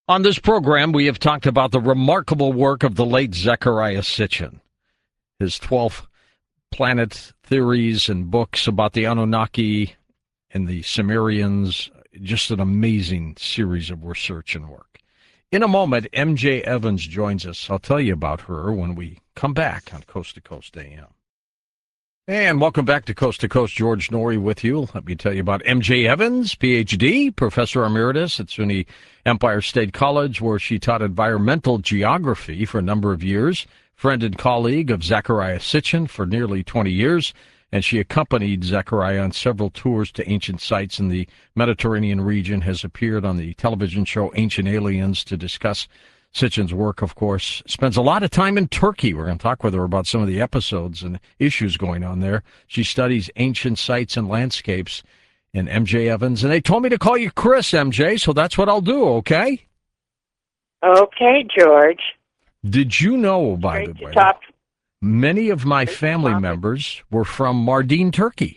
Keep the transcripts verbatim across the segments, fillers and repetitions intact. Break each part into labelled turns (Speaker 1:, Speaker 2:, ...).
Speaker 1: On this program, we have talked about the remarkable work of the late Zecharia Sitchin, his twelve planet theories and books about the Anunnaki and the Sumerians. Just an amazing series of research and work. In a moment, M J Evans joins us. I'll tell you about her when we come back on Coast to Coast A M. And welcome back to Coast to Coast. George Noory with you. Let me tell you about M J Evans, P H D, Professor Emeritus at SUNY Empire State College, where she taught environmental geography for a number of years, friend and colleague of Zecharia Sitchin for nearly twenty years, and she accompanied Zecharia on several tours to ancient sites in the Mediterranean region, has appeared on the television show Ancient Aliens to discuss Sitchin's work, of course. Spends a lot of time in Turkey. We're going to talk with her about some of the episodes and issues going on there. She studies ancient sites and landscapes in M J Evans. And they told me to call you Chris, M J, so that's what I'll do, okay?
Speaker 2: Okay, George.
Speaker 1: Did you know, by
Speaker 2: Great
Speaker 1: the
Speaker 2: to
Speaker 1: way,
Speaker 2: talk.
Speaker 1: many of my
Speaker 2: Great to
Speaker 1: family
Speaker 2: talk.
Speaker 1: members were from Mardin, Turkey.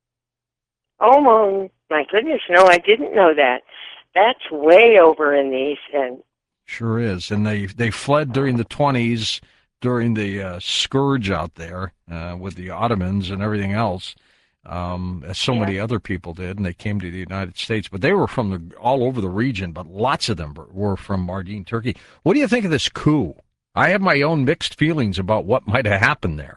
Speaker 2: Oh, my goodness. No, I didn't know that. That's way over in the east end.
Speaker 1: Sure is. And they, they fled during the twenties, during the uh, scourge out there uh, with the Ottomans and everything else, um, as so
Speaker 2: Yeah.
Speaker 1: many other people did, and they came to the United States. But they were from the, all over the region, but lots of them were, were from Mardin, Turkey. What do you think of this coup? I have my own mixed feelings about what might have happened there.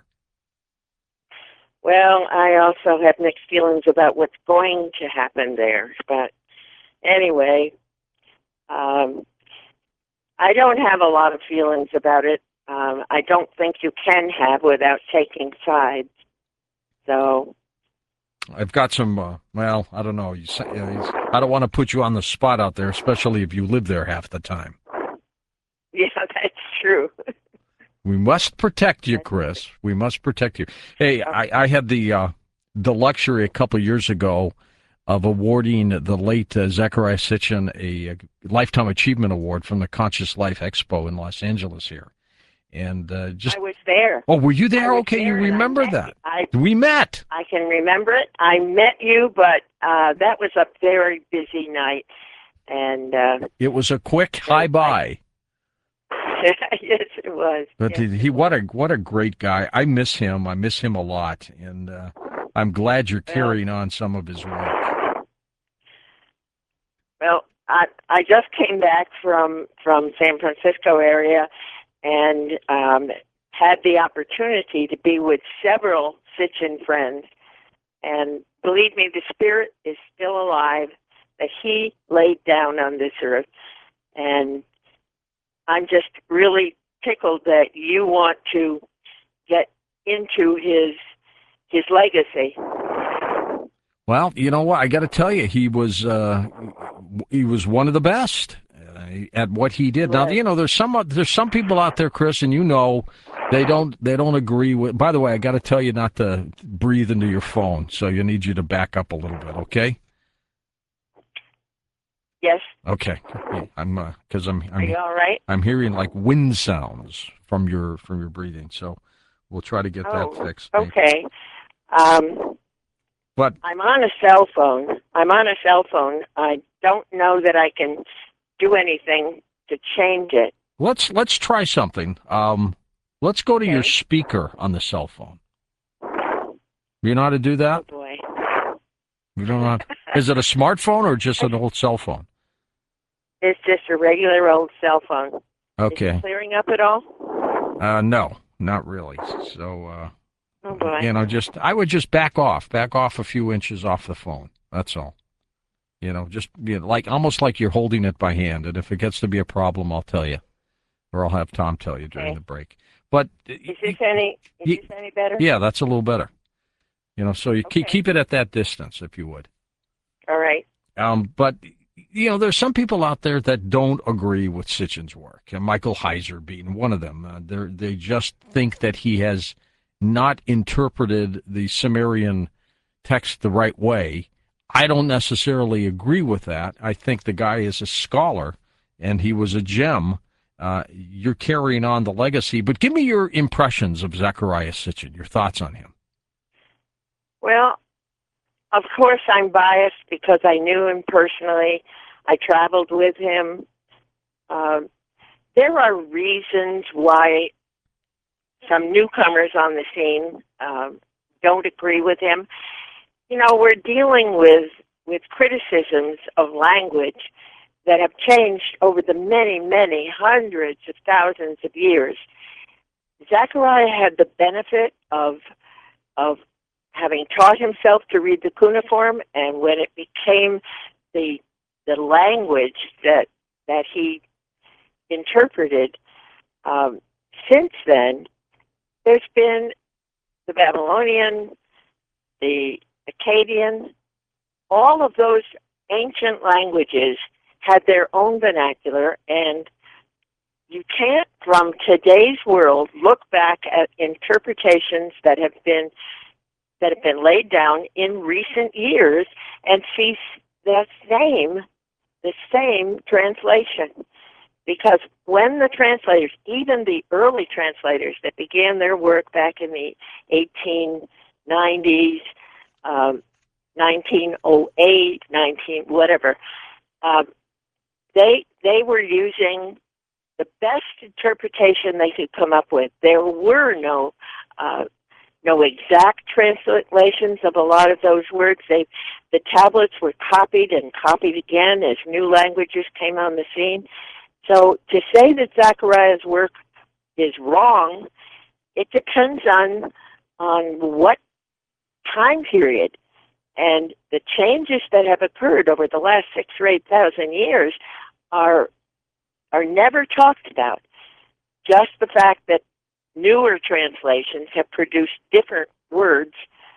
Speaker 2: Well, I also have mixed feelings about what's going to happen there. But anyway, um, I don't have a lot of feelings about it. Um, I don't think you can have without taking sides. So,
Speaker 1: I've got some, uh, well, I don't know. You say, you know, I don't want to put you on the spot out there, especially if you live there half the time.
Speaker 2: yeah, that's true.
Speaker 1: We must protect you, Chris. We must protect you. Hey, I, I had the uh, the luxury a couple of years ago of awarding the late uh, Zecharia Sitchin a, a Lifetime Achievement Award from the Conscious Life Expo in Los Angeles here. And uh, just
Speaker 2: I was there.
Speaker 1: oh, were you there?
Speaker 2: I was
Speaker 1: Okay,
Speaker 2: there
Speaker 1: you
Speaker 2: and I
Speaker 1: remember
Speaker 2: met
Speaker 1: that?
Speaker 2: you. I
Speaker 1: We met.
Speaker 2: I can remember it. I met you, but uh, that was a very busy night, and uh,
Speaker 1: It was a quick hi bye.
Speaker 2: yes, it was.
Speaker 1: But
Speaker 2: Yes,
Speaker 1: he,
Speaker 2: it
Speaker 1: he what
Speaker 2: was.
Speaker 1: a what a great guy. I miss him. I miss him a lot, and uh, I'm glad you're
Speaker 2: Well,
Speaker 1: carrying on some of his work.
Speaker 2: well, I I just came back from from San Francisco area, and um, had the opportunity to be with several Sitchin friends, and believe me, the spirit is still alive that he laid down on this earth, and I'm just really tickled that you want to get into his his legacy.
Speaker 1: Well, you know what? I got to tell you, he was uh, he was one of the best uh, at what he did. Now,
Speaker 2: Was.
Speaker 1: you know, there's some there's some people out there, Chris, and you know, they don't they don't agree with. By the way, I got to tell you not to breathe into your phone, so you need you to back up a little bit, okay?
Speaker 2: Yes.
Speaker 1: Okay, I'm because uh, I'm
Speaker 2: Are
Speaker 1: I'm
Speaker 2: you all right?
Speaker 1: I'm hearing like wind sounds from your from your breathing, so we'll try to get that
Speaker 2: Oh,
Speaker 1: fixed. Maybe.
Speaker 2: okay. Um,
Speaker 1: But
Speaker 2: I'm on a cell phone. I'm on a cell phone. I don't know that I can do anything to change it.
Speaker 1: let's let's try something. Um, let's go to your
Speaker 2: Okay.
Speaker 1: speaker on the cell phone. You know how to do
Speaker 2: Oh
Speaker 1: that?
Speaker 2: boy.
Speaker 1: You don't know. How to, is it a smartphone or just an old cell phone?
Speaker 2: It's just a regular old cell phone. Is
Speaker 1: Okay.
Speaker 2: it clearing up at all?
Speaker 1: Uh, no, not really. So, uh,
Speaker 2: Oh boy.
Speaker 1: you know, just I would just back off, back off a few inches off the phone. That's all. You know, just you know, like almost like you're holding it by hand. And if it gets to be a problem, I'll tell you, or I'll have Tom tell you during
Speaker 2: Okay.
Speaker 1: the break. But
Speaker 2: Is this any is
Speaker 1: y-
Speaker 2: this any better?
Speaker 1: yeah, that's a little better. You know, so you keep
Speaker 2: Okay.
Speaker 1: keep it at that distance if you would.
Speaker 2: All right.
Speaker 1: Um, but you know, there's some people out there that don't agree with Sitchin's work, and Michael Heiser being one of them. Uh, they they just think that he has not interpreted the Sumerian text the right way. I don't necessarily agree with that. I think the guy is a scholar, and he was a gem. Uh, you're carrying on the legacy, but give me your impressions of Zecharia Sitchin, your thoughts on him.
Speaker 2: Well, of course I'm biased because I knew him personally. I traveled with him Um, there are reasons why some newcomers on the scene um, don't agree with him. You know, we're dealing with with criticisms of language that have changed over the many, many hundreds of thousands of years. Zechariah had the benefit of of having taught himself to read the cuneiform, and when it became the the language that that he interpreted, um, since then, there's been the Babylonian, the Akkadian, all of those ancient languages had their own vernacular, and you can't, from today's world, look back at interpretations that have been that have been laid down in recent years and see the same the same translation. Because when the translators, even the early translators that began their work back in the eighteen nineties, um, nineteen oh eight, nineteen whatever, um, they they were using the best interpretation they could come up with. There were no uh, no exact translations of a lot of those words. They, the tablets were copied and copied again as new languages came on the scene. So to say that Zechariah's work is wrong, it depends on on what time period. And the changes that have occurred over the last six or eight thousand years are are never talked about. Just the fact that newer translations have produced different words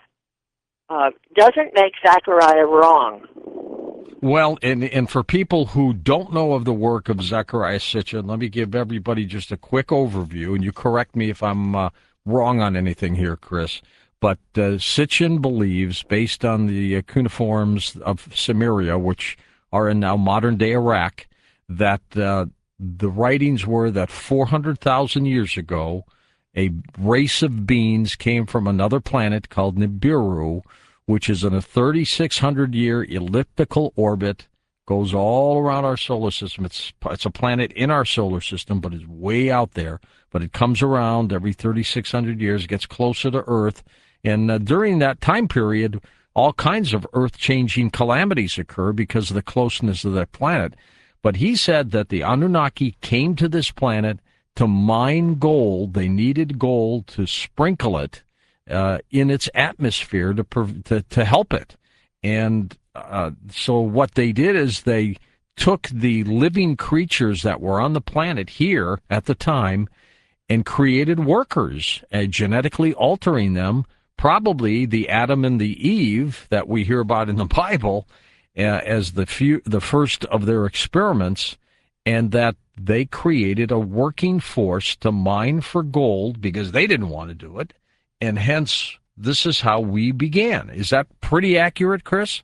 Speaker 2: uh, doesn't make Zechariah wrong.
Speaker 1: Well, and, and for people who don't know of the work of Zecharia Sitchin, let me give everybody just a quick overview, and you correct me if I'm uh, wrong on anything here, Chris. But uh, Sitchin believes, based on the uh, cuneiforms of Samaria, which are in now modern-day Iraq, that uh, the writings were that four hundred thousand years ago, a race of beings came from another planet called Nibiru, which is in a thirty-six hundred year elliptical orbit, goes all around our solar system. It's it's a planet in our solar system, but it's way out there. But it comes around every thirty-six hundred years, gets closer to Earth. And uh, during that time period, all kinds of Earth-changing calamities occur because of the closeness of that planet. But he said that the Anunnaki came to this planet to mine gold. They needed gold to sprinkle it uh, in its atmosphere to, to to help it. And uh, so what they did is they took the living creatures that were on the planet here at the time and created workers, uh, genetically altering them, probably the Adam and the Eve that we hear about in the Bible, uh, as the few, the first of their experiments, and that they created a working force to mine for gold because they didn't want to do it, and hence this is how we began. Is that pretty accurate, Chris?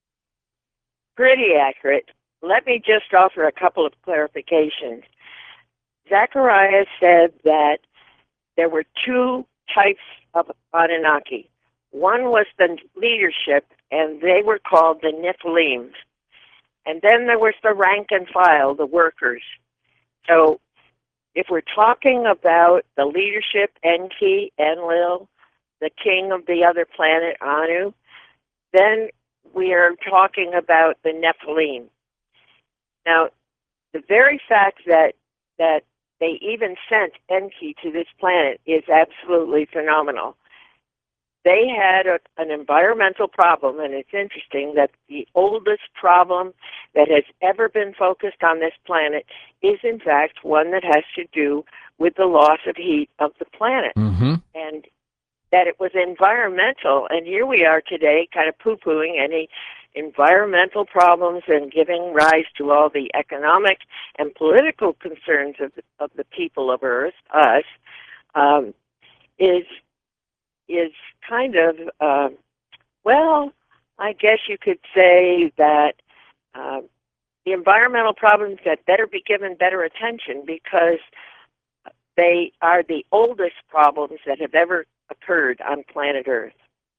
Speaker 2: Pretty accurate. Let me just offer a couple of clarifications. Zechariah said that there were two types of Anunnaki. One was the leadership, and they were called the Nephilim. And then there was the rank and file, the workers. So if we're talking about the leadership, Enki, Enlil, the king of the other planet, Anu, then we are talking about the Nephilim. Now, the very fact that that they even sent Enki to this planet is absolutely phenomenal. They had a, an environmental problem, and it's interesting that the oldest problem that has ever been focused on this planet is, in fact, one that has to do with the loss of heat of the planet.
Speaker 1: Mm-hmm.
Speaker 2: And that it was environmental, and here we are today kind of poo-pooing any environmental problems and giving rise to all the economic and political concerns of the, of the people of Earth, us, um, is is kind of, uh, well, I guess you could say that uh, the environmental problems that better be given better attention because they are the oldest problems that have ever occurred on planet Earth.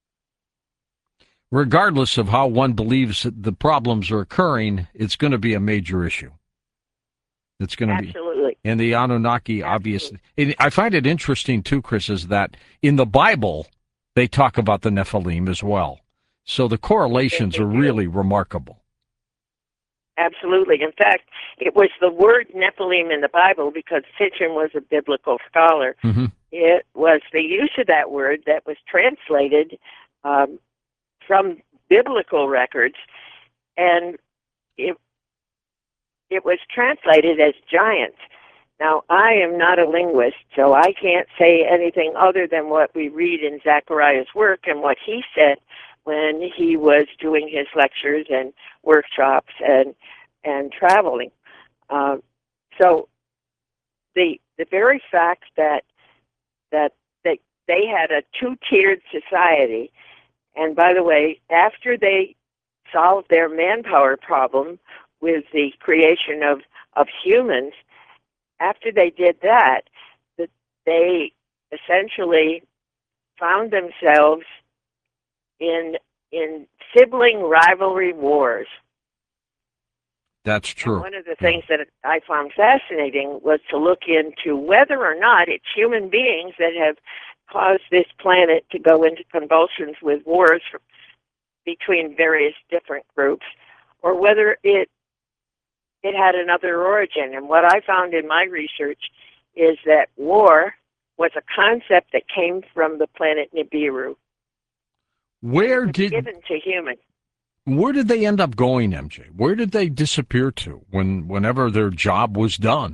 Speaker 1: Regardless of how one believes that the problems are occurring, it's going to be a major issue. It's going to be.
Speaker 2: Absolutely.
Speaker 1: And the Anunnaki, obviously. And I find it interesting, too, Chris, is that in the Bible, they talk about the Nephilim as well. So the correlations
Speaker 2: They
Speaker 1: are
Speaker 2: do.
Speaker 1: really remarkable.
Speaker 2: Absolutely. In fact, it was the word Nephilim in the Bible, because Sitchin was a biblical scholar.
Speaker 1: Mm-hmm.
Speaker 2: It was the use of that word that was translated um, from biblical records, and it it was translated as giants. Now, I am not a linguist, so I can't say anything other than what we read in Zechariah's work and what he said when he was doing his lectures and workshops and and traveling. Uh, so the the very fact that that they they had a two-tiered society, and by the way, after they solved their manpower problem with the creation of, of humans, after they did that, that they essentially found themselves in in sibling rivalry wars.
Speaker 1: That's true.
Speaker 2: And one of the things that I found fascinating was to look into whether or not it's human beings that have caused this planet to go into convulsions with wars between various different groups, or whether it it had another origin. And what I found in my research is that war was a concept that came from the planet Nibiru.
Speaker 1: Where
Speaker 2: it was
Speaker 1: did
Speaker 2: given to humans.
Speaker 1: Where did they end up going, M J? Where did they disappear to when whenever their job was done?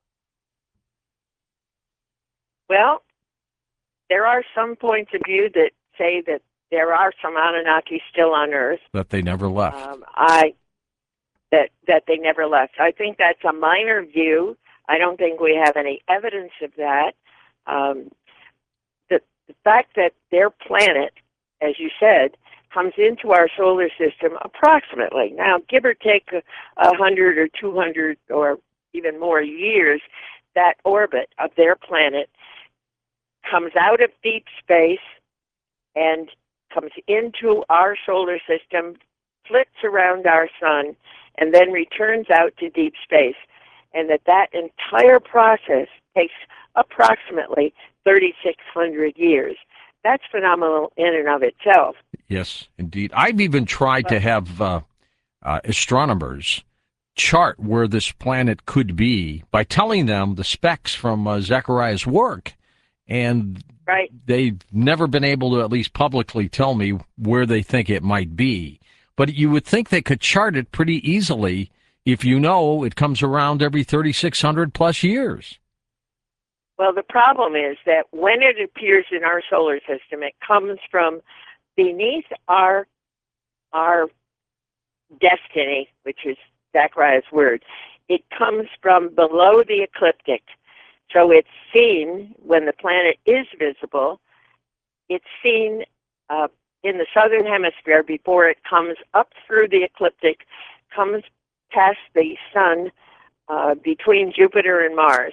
Speaker 2: Well, there are some points of view that say that there are some Anunnaki still on Earth.
Speaker 1: That they never left.
Speaker 2: Um, I that that they never left. I think that's a minor view. I don't think we have any evidence of that. Um, the, the fact that their planet, as you said, comes into our solar system approximately, now give or take a, a hundred or two hundred or even more years, that orbit of their planet comes out of deep space and comes into our solar system, flits around our sun, and then returns out to deep space. And that that entire process takes approximately thirty-six hundred years. That's phenomenal in and of itself.
Speaker 1: Yes, indeed. I've even tried
Speaker 2: but,
Speaker 1: to have uh, uh, astronomers chart where this planet could be by telling them the specs from uh, Zechariah's work. And
Speaker 2: right.
Speaker 1: they've never been able to at least publicly tell me where they think it might be. But you would think they could chart it pretty easily if you know it comes around every thirty-six hundred plus years.
Speaker 2: Well, the problem is that when it appears in our solar system, it comes from beneath our our destiny, which is Zechariah's word. It comes from below the ecliptic. So it's seen when the planet is visible. It's seen uh, in the southern hemisphere before it comes up through the ecliptic, comes past the sun uh, between Jupiter and Mars.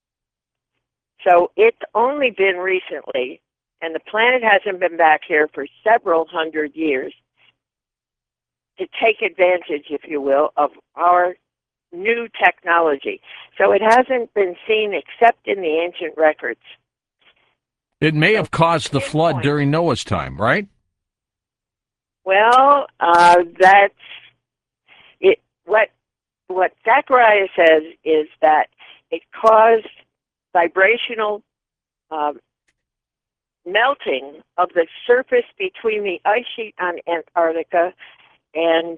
Speaker 2: So it's only been recently, and the planet hasn't been back here for several hundred years, to take advantage, if you will, of our new technology. So it hasn't been seen except in the ancient records.
Speaker 1: It may have caused the flood
Speaker 2: point.
Speaker 1: during Noah's time, right?
Speaker 2: Well, uh, that's it. What what Zechariah says is that it caused vibrational um, melting of the surface between the ice sheet on Antarctica, and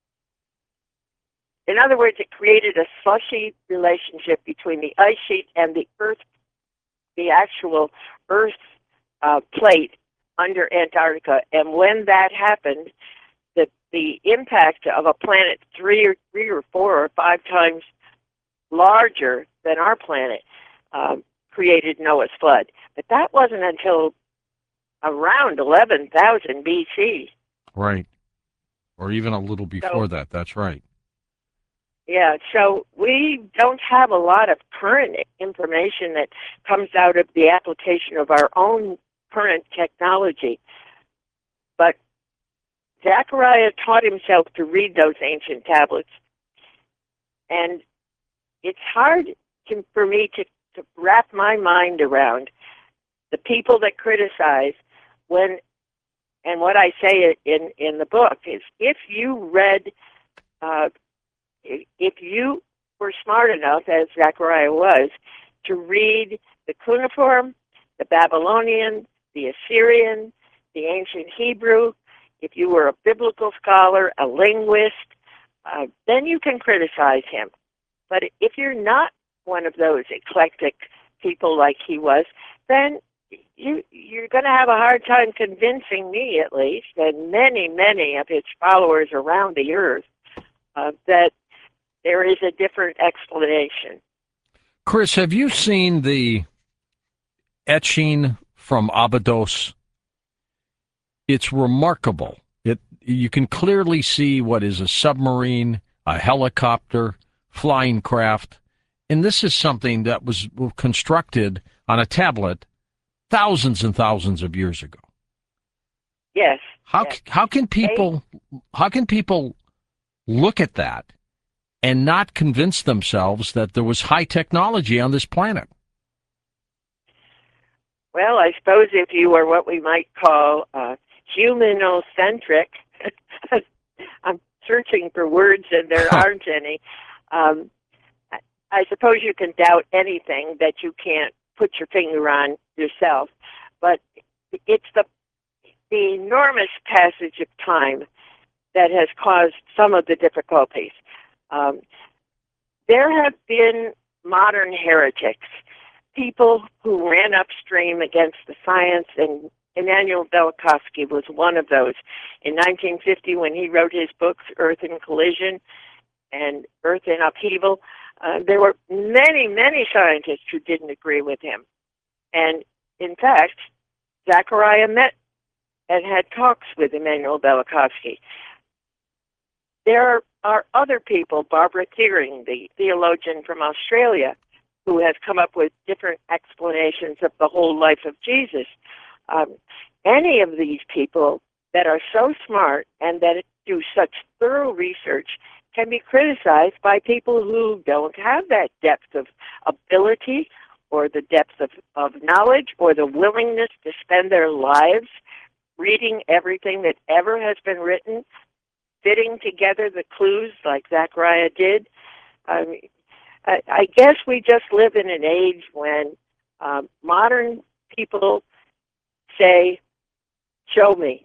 Speaker 2: in other words, it created a slushy relationship between the ice sheet and the Earth, the actual Earth uh, plate under Antarctica. And when that happened, the the impact of a planet three or three or four or five times larger than our planet um, created Noah's flood. But that wasn't until around eleven thousand B C.
Speaker 1: Right. Or even a little before
Speaker 2: so,
Speaker 1: that. That's right.
Speaker 2: Yeah, so we don't have a lot of current information that comes out of the application of our own current technology. But Zechariah taught himself to read those ancient tablets. And it's hard to, for me to, to wrap my mind around the people that criticize when, and what I say in, in the book is, if you read, uh, if you were smart enough, as Zechariah was, to read the cuneiform, the Babylonian, the Assyrian, the ancient Hebrew, if you were a biblical scholar, a linguist, uh, then you can criticize him. But if you're not one of those eclectic people like he was, then you, you're going to have a hard time convincing me, at least, and many, many of his followers around the earth, uh, that there is a different explanation.
Speaker 1: Chris, have you seen the etching from Abydos? It's remarkable. It you can clearly see what is a submarine, a helicopter, flying craft, and this is something that was constructed on a tablet thousands and thousands of years ago.
Speaker 2: Yes.
Speaker 1: How
Speaker 2: yes.
Speaker 1: how can people how can people look at that and not convince themselves that there was high technology on this planet?
Speaker 2: Well, I suppose if you were what we might call uh, humanocentric, I'm searching for words and there aren't any. Um, I suppose you can doubt anything that you can't put your finger on yourself, but it's the the enormous passage of time that has caused some of the difficulties. Um, there have been modern heretics, people who ran upstream against the science, and Immanuel Velikovsky was one of those. In nineteen fifty, when he wrote his books, Earth in Collision and Earth in Upheaval, uh, there were many, many scientists who didn't agree with him. And in fact, Zechariah met and had talks with Immanuel Velikovsky. There are other people, Barbara Thiering, the theologian from Australia, who has come up with different explanations of the whole life of Jesus. Um, any of these people that are so smart and that do such thorough research can be criticized by people who don't have that depth of ability or the depth of, of knowledge or the willingness to spend their lives reading everything that ever has been written, fitting together the clues like Zechariah did. I mean, I, I guess we just live in an age when um, modern people say, show me.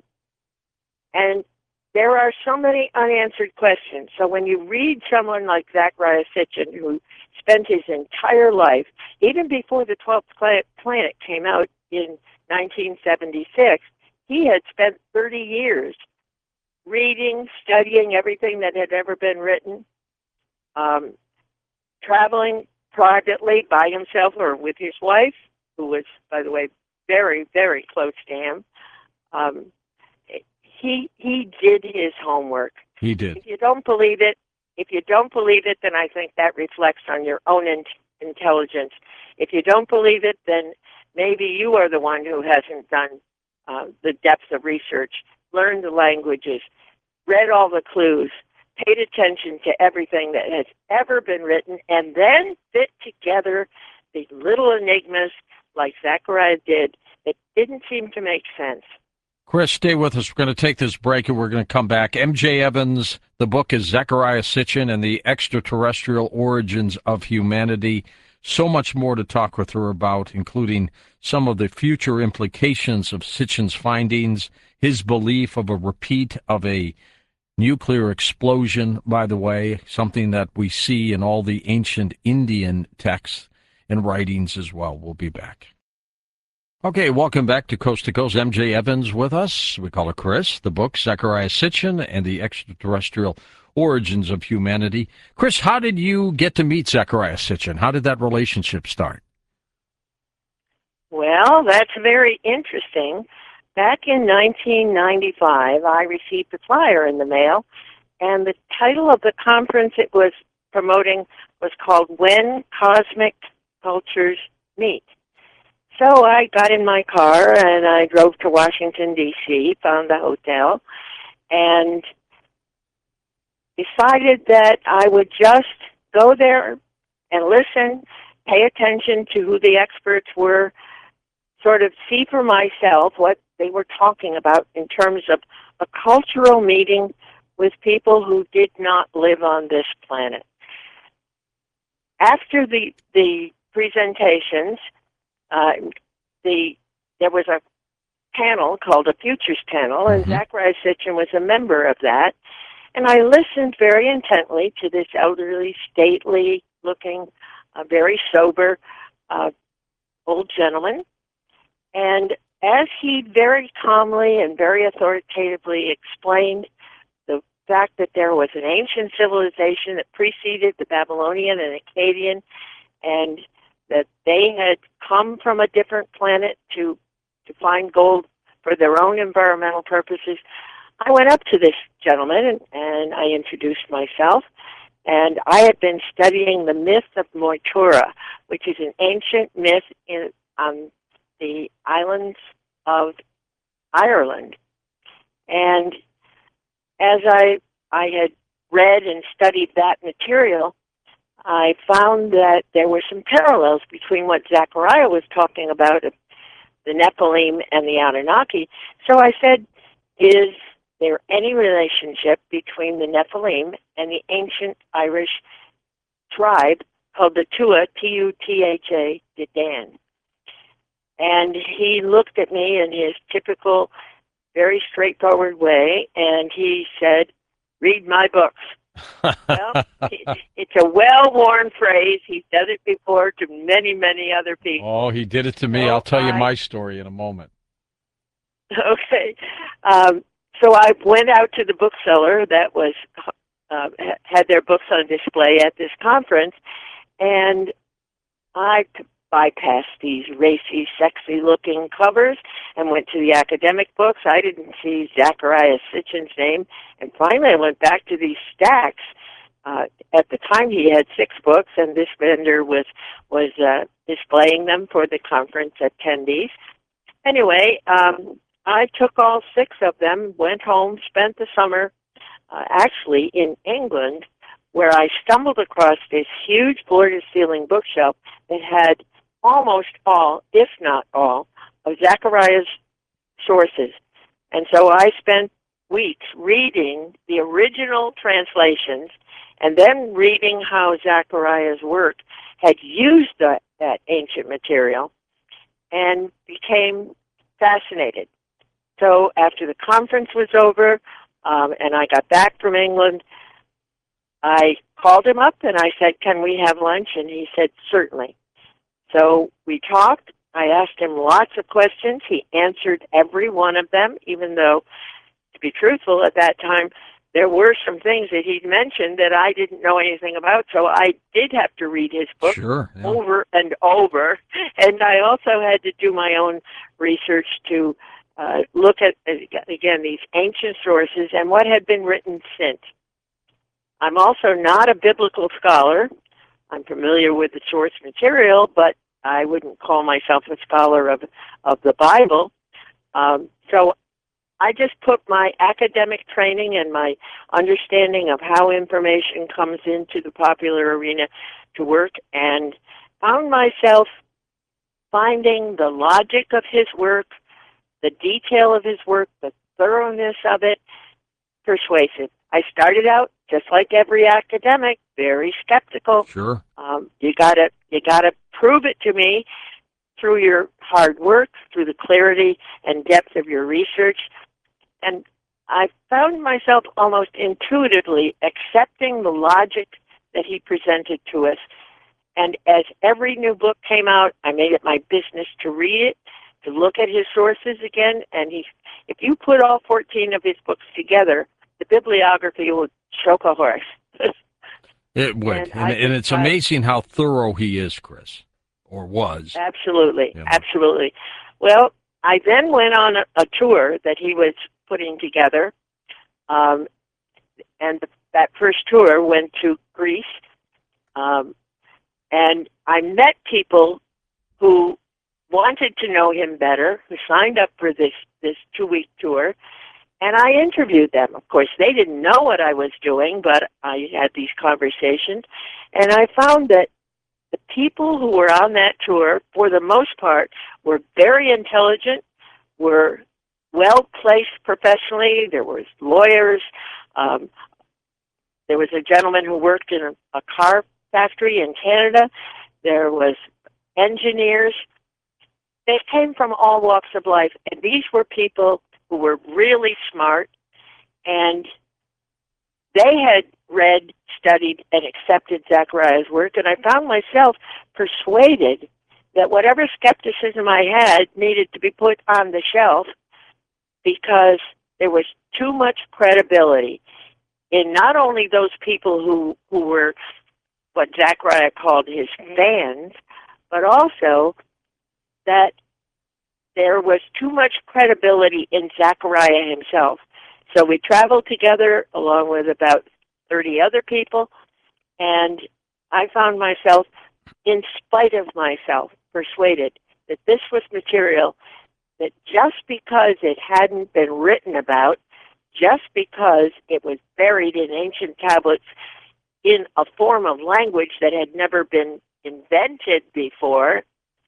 Speaker 2: And there are so many unanswered questions. So when you read someone like Zechariah Sitchin, who spent his entire life, even before the twelfth Planet came out in nineteen seventy-six, he had spent thirty years reading, studying everything that had ever been written, um, traveling privately by himself or with his wife, who was, by the way, very, very close to him. Um, he he did his homework.
Speaker 1: He did.
Speaker 2: If you don't believe it, if you don't believe it, then I think that reflects on your own in- intelligence. If you don't believe it, then maybe you are the one who hasn't done uh, the depth of research, learned the languages, read all the clues, paid attention to everything that has ever been written, and then fit together the little enigmas like Zechariah did that didn't seem to make sense.
Speaker 1: Chris, stay with us. We're going to take this break and we're going to come back. M J Evans, the book is Zechariah Sitchin and the Extraterrestrial Origins of Humanity. So much more to talk with her about, including some of the future implications of Sitchin's findings, his belief of a repeat of a nuclear explosion, by the way, something that we see in all the ancient Indian texts and writings as well. We'll be back. Okay, welcome back to Coast to Coast. M J Evans with us. We call her Chris. The book, Zechariah Sitchin and the Extraterrestrial Origins of Humanity. Chris, how did you get to meet Zechariah Sitchin? How did that relationship start?
Speaker 2: Well, that's very interesting. Back in nineteen ninety-five, I received a flyer in the mail, and the title of the conference it was promoting was called When Cosmic Cultures Meet. So I got in my car and I drove to Washington, D C, found a hotel, and decided that I would just go there and listen, pay attention to who the experts were, sort of see for myself what they were talking about in terms of a cultural meeting with people who did not live on this planet. After the the presentations, uh, the there was a panel called a Futures Panel, and mm-hmm. Zecharia Sitchin was a member of that. And I listened very intently to this elderly, stately-looking, uh, very sober uh, old gentleman. And as he very calmly and very authoritatively explained the fact that there was an ancient civilization that preceded the Babylonian and Akkadian, and that they had come from a different planet to to find gold for their own environmental purposes, I went up to this gentleman and, and I introduced myself. And I had been studying the myth of Moytura, which is an ancient myth in on the islands of Ireland. And as I I had read and studied that material, I found that there were some parallels between what Zecharia was talking about, the Nephilim and the Anunnaki. So I said, is there any relationship between the Nephilim and the ancient Irish tribe called the Tua, T U T H A, de Dan? And he looked at me in his typical, very straightforward way, and he said, read my books. Well, it's a well-worn phrase. He's done it before to many, many other people.
Speaker 1: Oh, he did it to me. So I'll tell I, you my story in a moment.
Speaker 2: Okay. Um, so I went out to the bookseller that was uh, had their books on display at this conference, and I bypassed these racy, sexy-looking covers and went to the academic books. I didn't see Zecharia Sitchin's name. And finally, I went back to these stacks. Uh, at the time, he had six books, and this vendor was was uh, displaying them for the conference attendees. Anyway, um, I took all six of them, went home, spent the summer uh, actually in England, where I stumbled across this huge floor-to-ceiling bookshelf that had almost all, if not all, of Zechariah's sources. And so I spent weeks reading the original translations and then reading how Zechariah's work had used that, that ancient material and became fascinated. So after the conference was over um, and I got back from England, I called him up and I said, can we have lunch? And he said, certainly. So we talked. I asked him lots of questions. He answered every one of them, even though, to be truthful, at that time, there were some things that he'd mentioned that I didn't know anything about. So I did have to read his book
Speaker 1: sure, yeah.
Speaker 2: over and over. And I also had to do my own research to uh, look at, again, these ancient sources and what had been written since. I'm also not a biblical scholar. I'm familiar with the source material, but I wouldn't call myself a scholar of of the Bible. Um, so I just put my academic training and my understanding of how information comes into the popular arena to work, and found myself finding the logic of his work, the detail of his work, the thoroughness of it, persuasive. I started out, just like every academic, very skeptical.
Speaker 1: Sure.
Speaker 2: Um, you gotta you gotta prove it to me through your hard work, through the clarity and depth of your research. And I found myself almost intuitively accepting the logic that he presented to us. And as every new book came out, I made it my business to read it, to look at his sources again. And he, if you put all fourteen of his books together, the bibliography would choke a horse.
Speaker 1: It would. And, and, and it's amazing how thorough he is, Chris, or was.
Speaker 2: Absolutely.
Speaker 1: Yeah.
Speaker 2: Absolutely. Well, I then went on a, a tour that he was putting together. Um, and the, that first tour went to Greece. Um, and I met people who wanted to know him better, who signed up for this, this two-week tour. And I interviewed them. Of course, they didn't know what I was doing, but I had these conversations. And I found that the people who were on that tour, for the most part, were very intelligent, were well-placed professionally. There was lawyers. Um, there was a gentleman who worked in a, a car factory in Canada. There was engineers. They came from all walks of life, and these were people who were really smart, and they had read, studied, and accepted Zechariah's work, and I found myself persuaded that whatever skepticism I had needed to be put on the shelf because there was too much credibility in not only those people who, who were what Zechariah called his fans, but also that there was too much credibility in Zechariah himself. So we traveled together along with about thirty other people, and I found myself, in spite of myself, persuaded that this was material that just because it hadn't been written about, just because it was buried in ancient tablets in a form of language that had never been invented before,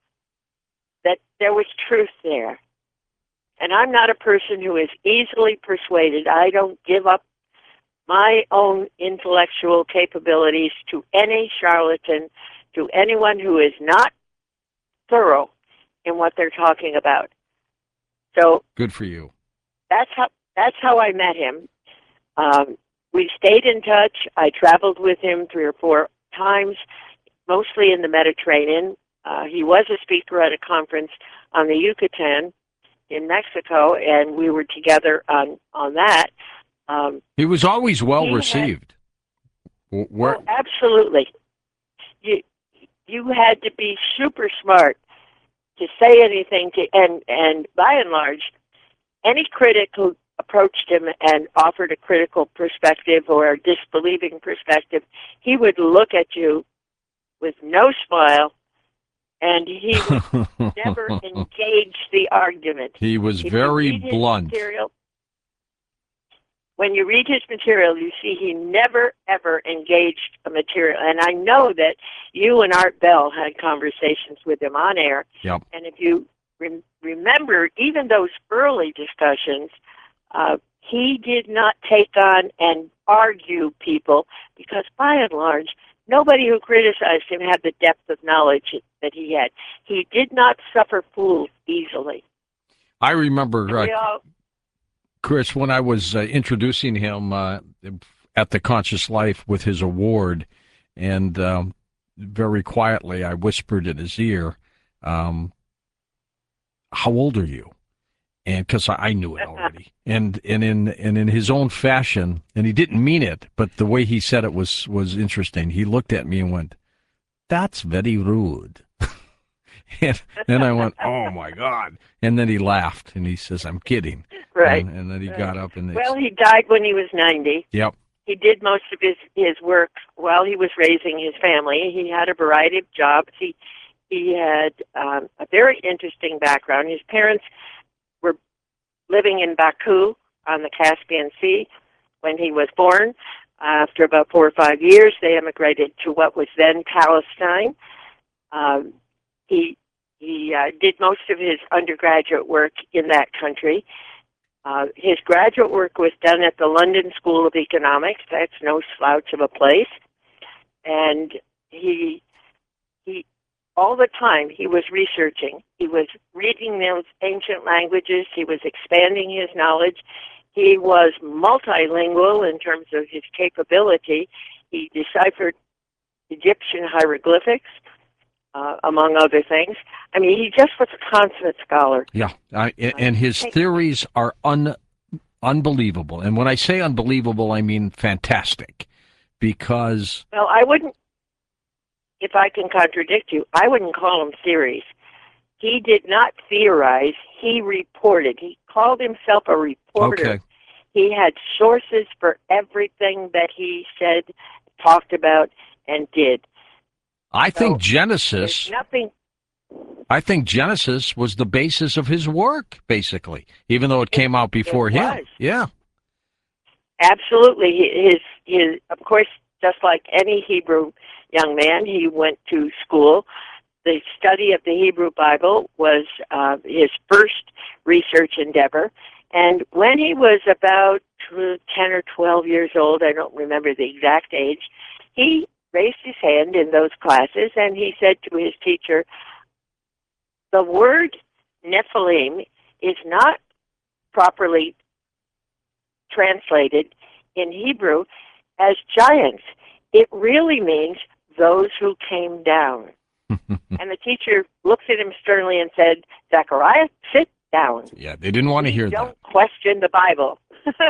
Speaker 2: that there was truth there. And I'm not a person who is easily persuaded. I don't give up my own intellectual capabilities to any charlatan, to anyone who is not thorough in what they're talking about. So
Speaker 1: good for you.
Speaker 2: That's how that's how I met him. Um, we stayed in touch. I traveled with him three or four times, mostly in the Mediterranean. Uh, he was a speaker at a conference on the Yucatan in Mexico, and we were together on, on that. Um,
Speaker 1: he was always well received.
Speaker 2: Had, oh, absolutely. You you had to be super smart to say anything to, and, and by and large, any critic who approached him and offered a critical perspective or a disbelieving perspective, he would look at you with no smile, and he would never engage the argument.
Speaker 1: He was if very blunt.
Speaker 2: Material, when you read his material, you see he never, ever engaged a material. And I know that you and Art Bell had conversations with him on air.
Speaker 1: Yep.
Speaker 2: And if you re- remember, even those early discussions, uh, he did not take on and argue people because, by and large, nobody who criticized him had the depth of knowledge that he had. He did not suffer fools easily.
Speaker 1: I remember, uh,
Speaker 2: all,
Speaker 1: Chris, when I was uh, introducing him uh, at the Conscious Life with his award, and um, very quietly I whispered in his ear, um, how old are you? And because I knew it already, and and in and in his own fashion, and he didn't mean it, but the way he said it was was interesting. He looked at me and went, "That's very rude," and then I went, "Oh my God!" And then he laughed and he says, "I'm kidding."
Speaker 2: Right.
Speaker 1: And, and then he got up and
Speaker 2: well, he died when he was ninety.
Speaker 1: Yep.
Speaker 2: He did most of his his work while he was raising his family. He had a variety of jobs. He he had um, a very interesting background. His parents were living in Baku on the Caspian Sea when he was born. After about four or five years, they emigrated to what was then Palestine. Um, he he uh, did most of his undergraduate work in that country. Uh, his graduate work was done at the London School of Economics. That's no slouch of a place. And he he all the time he was researching. He was reading those ancient languages. He was expanding his knowledge. He was multilingual in terms of his capability. He deciphered Egyptian hieroglyphics, uh, among other things. I mean, he just was a consummate scholar.
Speaker 1: Yeah, I, and his theories are un, unbelievable. And when I say unbelievable, I mean fantastic, because...
Speaker 2: Well, I wouldn't, if I can contradict you, I wouldn't call them theories. He did not theorize. He reported. He called himself a reporter.
Speaker 1: Okay.
Speaker 2: He had sources for everything that he said, talked about, and did.
Speaker 1: I
Speaker 2: so,
Speaker 1: think Genesis...
Speaker 2: Nothing...
Speaker 1: I think Genesis was the basis of his work, basically, even though it came out before
Speaker 2: it
Speaker 1: him.
Speaker 2: Was.
Speaker 1: Yeah.
Speaker 2: Absolutely. His, his, of course, just like any Hebrew young man, he went to school. The study of the Hebrew Bible was uh, his first research endeavor. And when he was about ten or twelve years old, I don't remember the exact age, he raised his hand in those classes and he said to his teacher, the word Nephilim is not properly translated in Hebrew as giants. It really means those who came down. And the teacher looked at him sternly and said, Zechariah, sit down.
Speaker 1: Yeah, they didn't want to hear
Speaker 2: Don't
Speaker 1: that.
Speaker 2: question the Bible.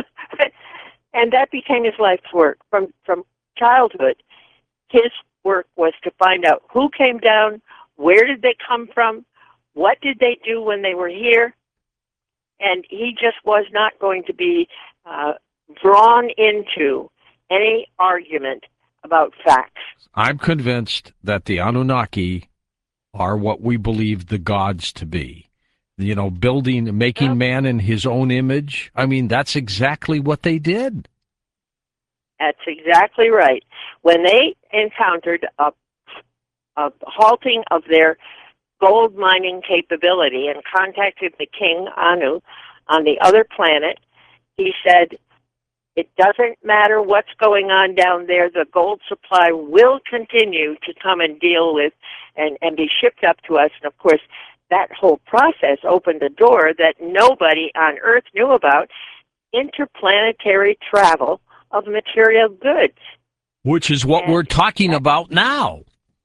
Speaker 2: And that became his life's work. From, from childhood, his work was to find out who came down, where did they come from, what did they do when they were here, and he just was not going to be uh, drawn into any argument about facts.
Speaker 1: I'm convinced that the Anunnaki are what we believe the gods to be. You know, building, making
Speaker 2: Well,
Speaker 1: man in his own image. I mean, that's exactly what they did.
Speaker 2: That's exactly right. When they encountered a, a halting of their gold mining capability and contacted the king, Anu, on the other planet, he said, it doesn't matter what's going on down there, the gold supply will continue to come and deal with and, and be shipped up to us. And of course, that whole process opened a door that nobody on Earth knew about, interplanetary travel of material goods.
Speaker 1: Which is what
Speaker 2: And
Speaker 1: we're talking about now.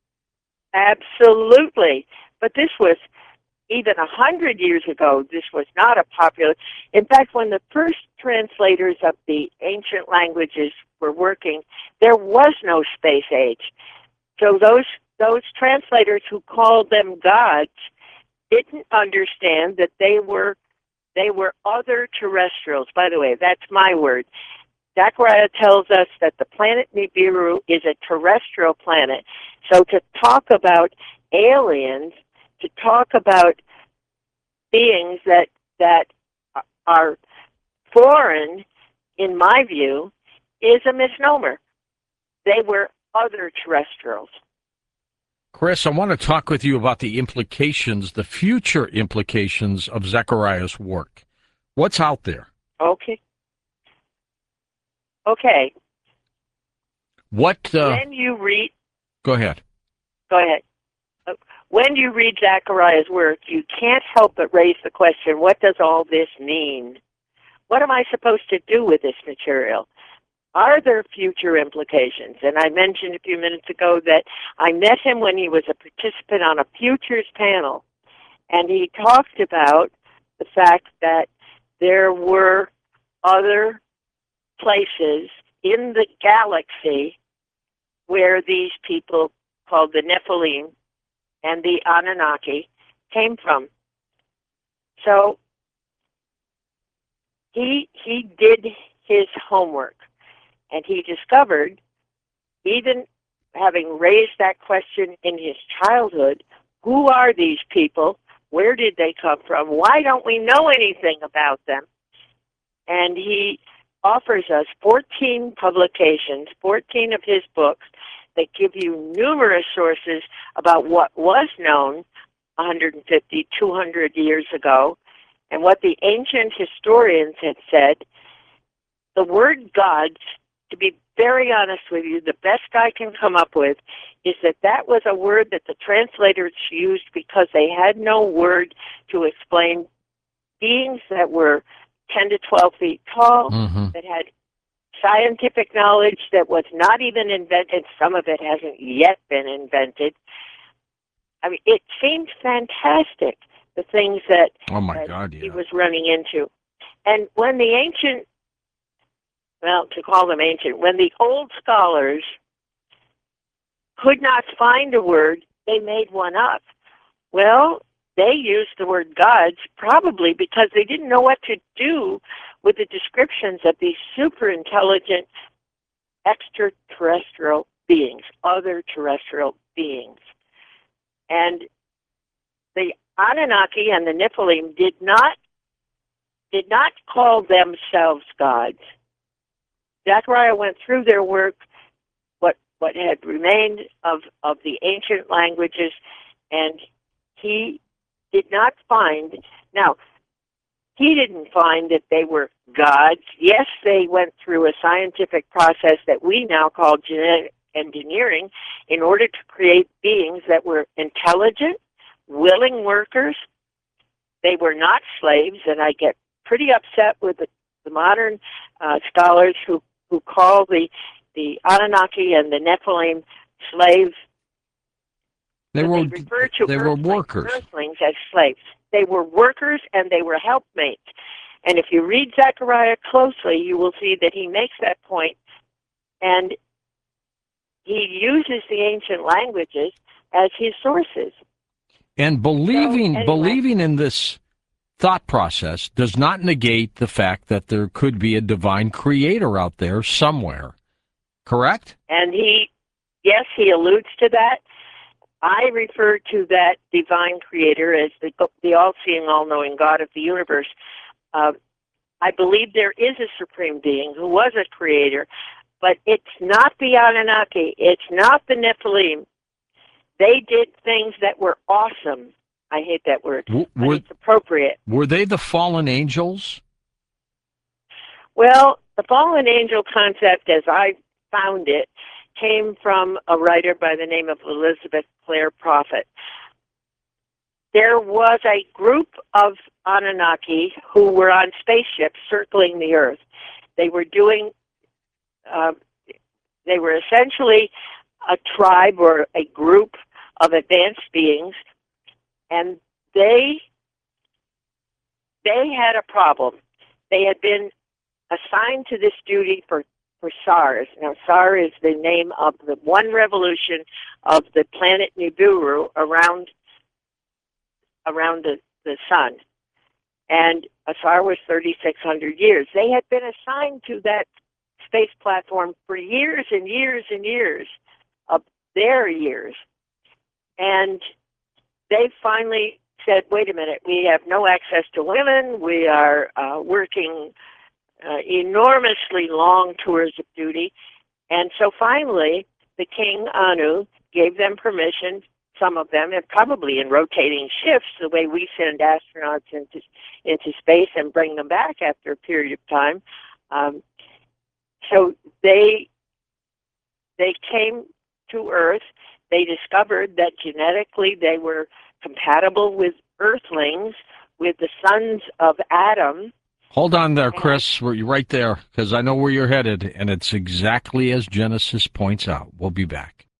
Speaker 2: Absolutely. But this was, even a hundred years ago, this was not a popular. In fact, when the first translators of the ancient languages were working, there was no space age. So those those translators who called them gods didn't understand that they were they were other terrestrials. By the way, that's my word. Zechariah tells us that the planet Nibiru is a terrestrial planet. So to talk about aliens, to talk about beings that that are foreign, in my view, is a misnomer. They were other terrestrials.
Speaker 1: Chris, I want to talk with you about the implications, the future implications of Zechariah's work. What's out there?
Speaker 2: Okay. Okay.
Speaker 1: What? Uh,
Speaker 2: when you read,
Speaker 1: go ahead.
Speaker 2: Go ahead. When you read Zechariah's work, you can't help but raise the question, what does all this mean? What am I supposed to do with this material? Are there future implications? And I mentioned a few minutes ago that I met him when he was a participant on a futures panel, and he talked about the fact that there were other places in the galaxy where these people called the Nephilim and the Anunnaki came from. So he he did his homework, and he discovered, even having raised that question in his childhood, who are these people? Where did they come from? Why don't we know anything about them? And he offers us fourteen publications, fourteen of his books, that give you numerous sources about what was known one hundred fifty, two hundred years ago, and what the ancient historians had said. The word gods, to be very honest with you, the best I can come up with is that that was a word that the translators used because they had no word to explain beings that were ten to twelve feet tall,
Speaker 1: Mm-hmm.
Speaker 2: that had scientific knowledge that was not even invented. Some of it hasn't yet been invented. I mean, it seemed fantastic, the things that,
Speaker 1: Oh, my
Speaker 2: that
Speaker 1: God, yeah.
Speaker 2: he was running into. And when the ancient, well, to call them ancient, when the old scholars could not find a word, they made one up. Well, they used the word gods probably because they didn't know what to do with the descriptions of these super intelligent extraterrestrial beings, other terrestrial beings. And the Anunnaki and the Nephilim did not did not call themselves gods. Zechariah went through their work what had remained of, of the ancient languages, and he did not find, now, he didn't find that they were gods. Yes, they went through a scientific process that we now call genetic engineering in order to create beings that were intelligent, willing workers. They were not slaves, and I get pretty upset with the, the modern uh, scholars who, who call the, the Anunnaki and the Nephilim slaves.
Speaker 1: They were,
Speaker 2: they refer to
Speaker 1: they
Speaker 2: earthlings,
Speaker 1: were workers.
Speaker 2: earthlings as slaves. They were workers and they were helpmates. And if you read Zechariah closely, you will see that he makes that point, and he uses the ancient languages as his sources.
Speaker 1: And believing
Speaker 2: so, anyway.
Speaker 1: believing in this thought process does not negate the fact that there could be a divine creator out there somewhere. Correct?
Speaker 2: And he, yes, he alludes to that. I refer to that divine creator as the, the all-seeing, all-knowing God of the universe. Uh, I believe there is a supreme being who was a creator, but it's not the Anunnaki. It's not the Nephilim. They did things that were awesome. I hate that word,
Speaker 1: w-
Speaker 2: but
Speaker 1: were,
Speaker 2: it's appropriate.
Speaker 1: Were they the fallen angels?
Speaker 2: Well, the fallen angel concept, as I found it, came from a writer by the name of Elizabeth Clare Prophet. There was a group of Anunnaki who were on spaceships circling the Earth. They were doing, uh, they were essentially a tribe or a group of advanced beings, and they they had a problem. They had been assigned to this duty for for SARS. Now, SAR is the name of the one revolution of the planet Nibiru around around the, the sun. And SAR was thirty-six hundred years. They had been assigned to that space platform for years and years and years of their years. And they finally said, wait a minute, we have no access to women. We are uh, working Uh, enormously long tours of duty. And so finally, the King Anu gave them permission, some of them, and probably in rotating shifts, the way we send astronauts into into space and bring them back after a period of time. Um, so they they came to Earth. They discovered that genetically they were compatible with Earthlings, with the sons of Adam.
Speaker 1: Hold on there, Chris. We're right there, because I know where you're headed, and it's exactly as Genesis points out. We'll be back.